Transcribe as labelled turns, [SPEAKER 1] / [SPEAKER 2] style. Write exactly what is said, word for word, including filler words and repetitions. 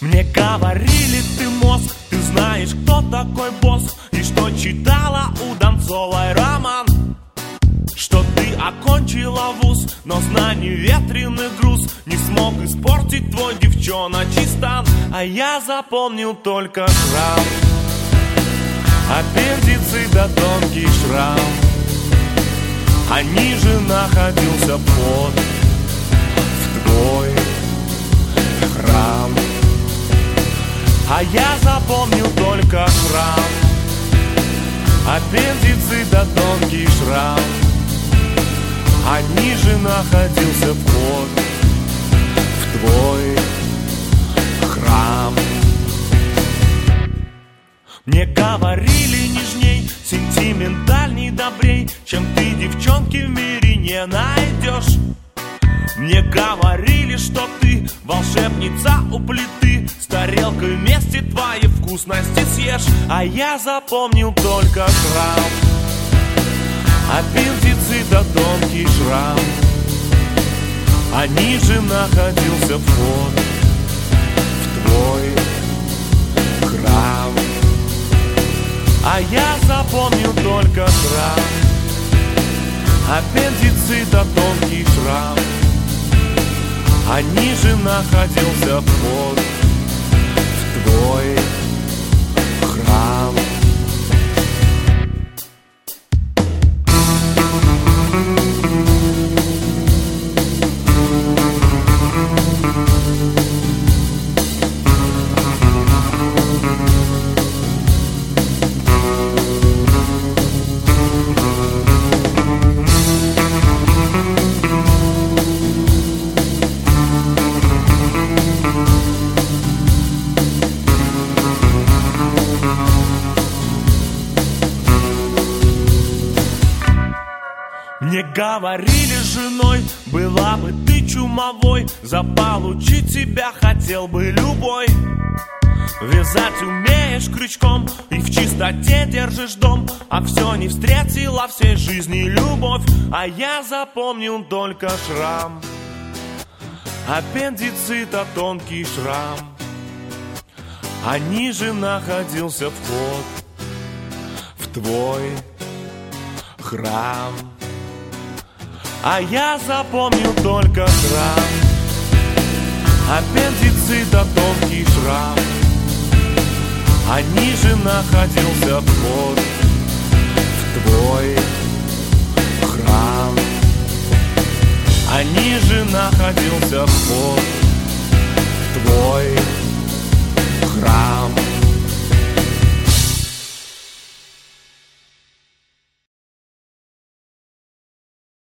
[SPEAKER 1] Мне говорили, ты мозг, ты знаешь, кто такой босс, и что читала у Донцовой роман, что ты окончила вуз, но знаний ветреный груз не смог испортить твой девчоночий стан. А я запомнил только шрам, аппендицит да тонкий шрам, а ниже находился вход в твой храм. А я запомнил только шрам, аппендицит да тонкий шрам, а ниже находился вход в твой храм. Мне говорили нежней, сентиментальней, добрей, чем ты девчонки в мире не найдешь. Мне говорили, что ты волшебница у плиты, с тарелкой вместе твои вкусности съешь. А я запомнил только шрам, аппендицит да тонкий шрам, а ниже находился вход в твой храм. А я запомнил только шрам, аппендицит да тонкий шрам, а ниже находился вход в твой храм. Мне говорили, женой была бы ты чумовой, заполучить тебя хотел бы любой. Вязать умеешь крючком и в чистоте держишь дом, а все не встретила всей жизни любовь. А я запомнил только шрам, аппендицита тонкий шрам, а ниже находился вход в твой храм. А я запомнил только шрам, аппендицита тонкий шрам, а ниже находился вход в твой храм. А ниже находился вход в твой храм.